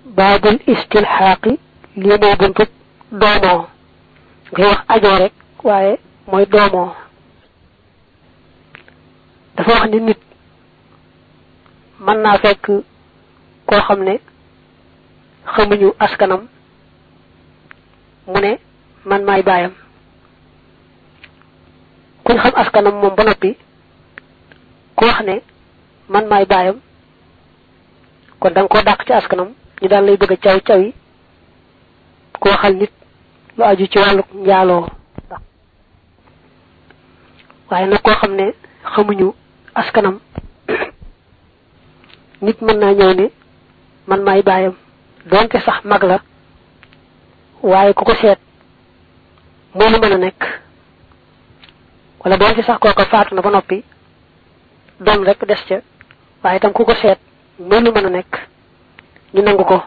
babul istilhaqi li mo buntu doomo ngay wax ajo rek waaye mooy doomoo dafa wax ni nit mën naa fekk koo xam ne xamuñu askanam mu ne man maay baayam kuñ xam askanam moom ba noppi ku wax ne man maay baayam kon danga koo dàq ci askanam ñu daal lay bëgg a caw cawi ku waxal nit lu aju ci wàllu njaaloo waaye nag koo xam ne xamuñu askanam nit mën naa ñëw ne man maay baayam donte sax mag la waaye ku ko seet moo lu mën a nekk wala donte sax kooka faatu na ba noppi doon rek des ca waaye itam ku ko seet moo lu mën a nekk ñu nangu ko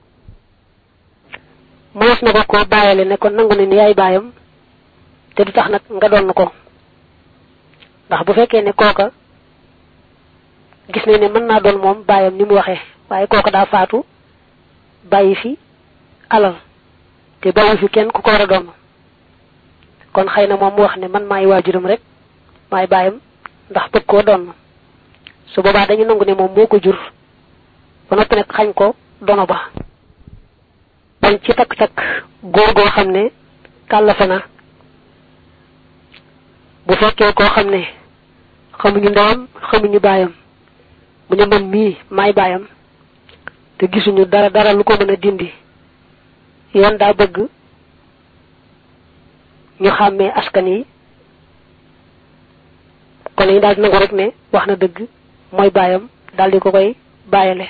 mënees na ko bàyyale ne ko nangu ne ni yaay baayam te du tax nag nga doon ko ndax bu fekkee ne kooka gis nañ ne mën naa doon moom baayam ni mu waxee waaye kooka daa faatu bàyyi fi alal te bàyyi fi kenn ku ko war a doon kon xëy na moom mu wax ne man maay waajuram rek maay baayam ndax bëgg koo doon su boobaa dañu nangu ne moom moo ko jur ba noppi nag xañ ko dono ba kon ci takk-takk góor goo xam ne kàllafe na bu fekkee koo xam ne xamuñu ndeyam xamuñu baayam bu ñu man mii maay baayam te gisuñu dara lu ko mën a dindi yoon daa bëgg ñu xàmmee askan yi kon yi daal di nangu rek ne wax na dëgg mooy baayam daal di ko koy bàyyale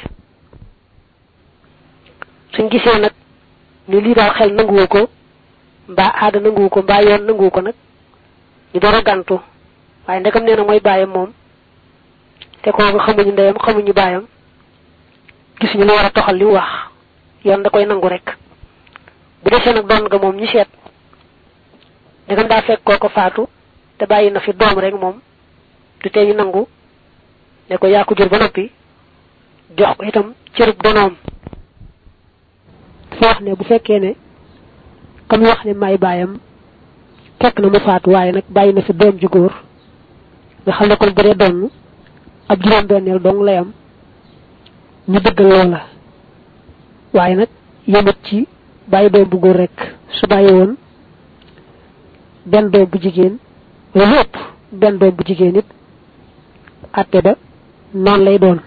suñ gisee nag ni lii daal xel nanguwu ko mbaa aada nanguwu ko mbaa yoon nanguwu ko nag ñu door a gàntu waaye ndekam nee na mooy baayam moom te kooku xamuñu ndeyam xamuñu baayam gisuñu lu war a toxal li wax yoon da koy nangu rek bu desee nag doon nga moom ñi seet ndegam daa fekk kooko faatu te bàyyi na fi doom rek moom du tee ñu nangu ne ko yaa ko jur ba noppi jox ko itam cërub donoom dafa wax ne bu fekkee ne comme wax ne may baayam fekk na mu faatu waaye nag bàyyi na fi doom ju góor nga xam ne kon bu dee doon ab juróom-benneel dong lay am ñu dëggal loola waaye nag yemut ci bàyyi doom bu góor rek su bàyyi woon benn doom bu jigéen wala ëpp benn doom bu jigéen it àtte ba noonu lay doon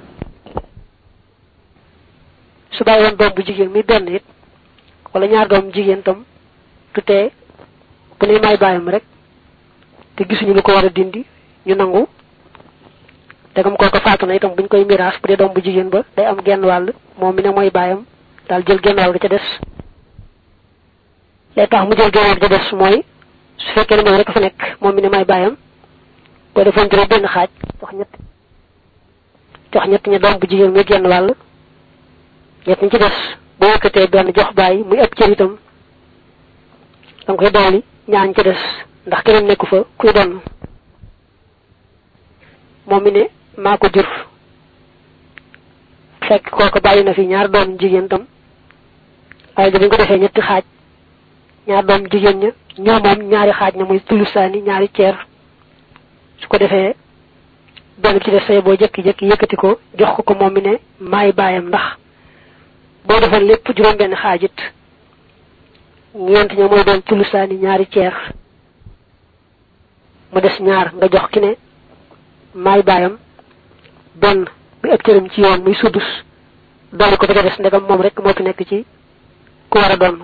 su bàyyi woon doom bu jigéen mi benn it wala ñaar doom jigéen tam du tee bu ne may bàyyam rek te gisuñu lu ko war a dindi ñu nangu dagam kooku faatu na itam buñ koy miraas bu dee doom bu jigéen ba day am genn wàll moom mi ne mooy bàyyam daal jël genn wàll ga ca des lay tax mu jël genn wàll ga ca des mooy su fekkee ne moom rek fa nekk moom mi ne may bàyyam boo defoon juróom benn xaaj jox ñett ña doom bu jigéen muy genn wàll ñett ñi ci des boo yëkkatee benn jox bàyyi muy ëpp cër itam danga koy dooli ñaan ci des ndax keneen nekku fa kuy doon moom mi ne maa ko jur fekk kooku bàyyi na fi ñaar doom jigéen tam waaye dañ ko defee ñetti xaaj ñaar doom jigéen ña ñoo moom ñaari xaaj na muy tulusaani ñaari ceer su ko defee benn ci def say boo jëkki-jëkki yëkkati ko jox ko moom mi ne maay baayam ndax boo defoon lépp juróom benn xaajit ñeent ña mooy doon tulusaani ñaari ceer mu des ñaar nga jox ki ne maay baayam benn bi ëpp cëram ci yoon muy suddus dolli ko ba ca des ndegam moom rek moo fi nekk ci ku war a doon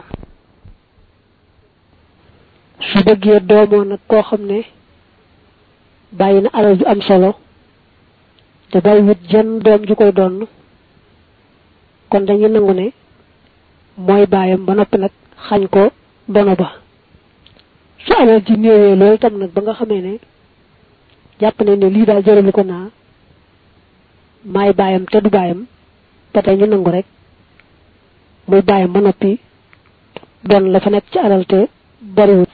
su bëggee doomoo nag koo xam ne bàyyi na alal ju am solo te bàyyi wut jenn doom ju koy doon kon dañu nangu ne mooy baayam ba noppi nag xañ ko dono ba su alal ji néewee loolu tam nag ba nga xamee ne jàpp ne lii daal jëralu ko naa maay baayam te du baayam ba tey ñu nangu rek muy baayam ba noppi doon la fa nekk ci alal te bariwut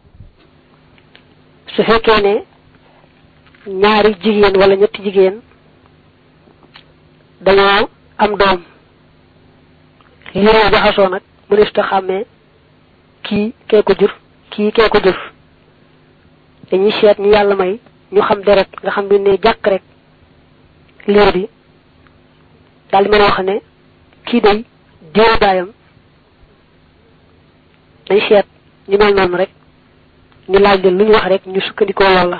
su fekkee ne ñaari jigéen wala ñetti jigéen dañoo am doom liir jaxasoo nag mënees ta xàmmee kii kee ko jur kii kee ko jur dañuy seet ñu yàlla may ñu xam deret nga xam ne jàkk rek liir bi daal di mën a wax ne kii day diw baayam dañ seet ñu mel noonu rek ñu laaj leen lu ñu wax rek ñu sukkandikoo loola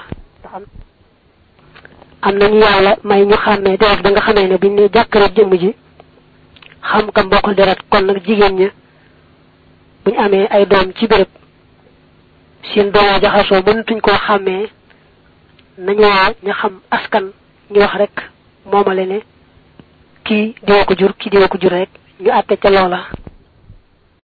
am nañu yàlla may ñu xàmmee deret ba nga xamee ne biñ ne jàkk rek jëmm ji xam ka mbokkal deret kon nag jigéen ña buñ amee ay doom ci béréb seen doom jaxasoo mënatuñ koo xàmmee nañu woo ñu xam askan ñu wax rek moomale ne kii diwa ko jur kii diwa ko jur rek ñu àtte ca loola